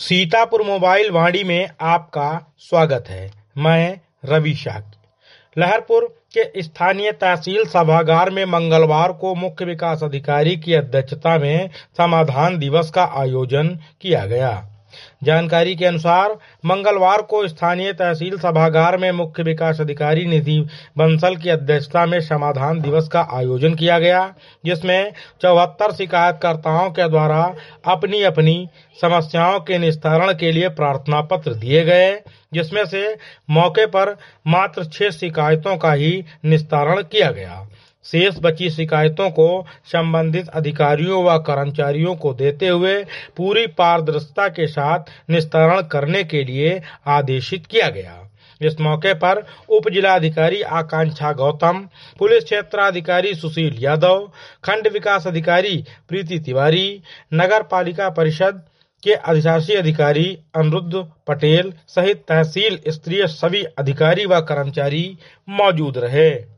Sitapur mobile वाणी में आपका स्वागत है। मैं रवि शाक्य। लहरपुर के स्थानीय तहसील सभागार में मंगलवार को मुख्य विकास अधिकारी की अध्यक्षता में समाधान दिवस का आयोजन किया गया। जानकारी के अनुसार मंगलवार को स्थानीय तहसील सभागार में मुख्य विकास अधिकारी निधि बंसल की अध्यक्षता में समाधान दिवस का आयोजन किया गया, जिसमें 74 शिकायतकर्ताओं के द्वारा अपनी अपनी समस्याओं के निस्तारण के लिए प्रार्थना पत्र दिए गए, जिसमें से मौके पर मात्र 6 शिकायतों का ही निस्तारण किया गया। शेष बची शिकायतों को संबंधित अधिकारियों व कर्मचारियों को देते हुए पूरी पारदर्शिता के साथ निस्तारण करने के लिए आदेशित किया गया। इस मौके पर उप जिलाधिकारी आकांक्षा गौतम, पुलिस क्षेत्राधिकारी सुशील यादव, खंड विकास अधिकारी प्रीति तिवारी, नगर पालिका परिषद के अधिशासी अधिकारी अनिरुद्ध पटेल सहित तहसील स्तरीय सभी अधिकारी व कर्मचारी मौजूद रहे।